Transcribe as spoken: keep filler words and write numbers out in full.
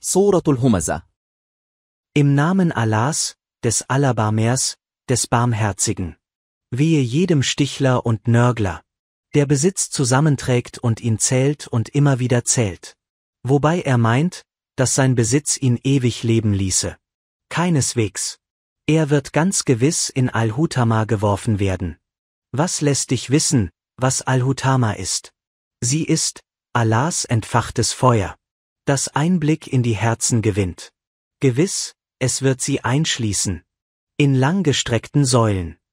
سورة الهمزة. Im Namen Allahs, des Allerbarmers, des Barmherzigen. Wehe jedem Stichler und Nörgler, der Besitz zusammenträgt und ihn zählt und immer wieder zählt. Wobei er meint, dass sein Besitz ihn ewig leben ließe. Keineswegs. Er wird ganz gewiss in Al-Hutama geworfen werden. Was lässt dich wissen, was Al-Hutama ist? Sie ist Allahs entfachtes Feuer, das Einblick in die Herzen gewinnt. Gewiss, es wird sie einschließen. In langgestreckten Säulen.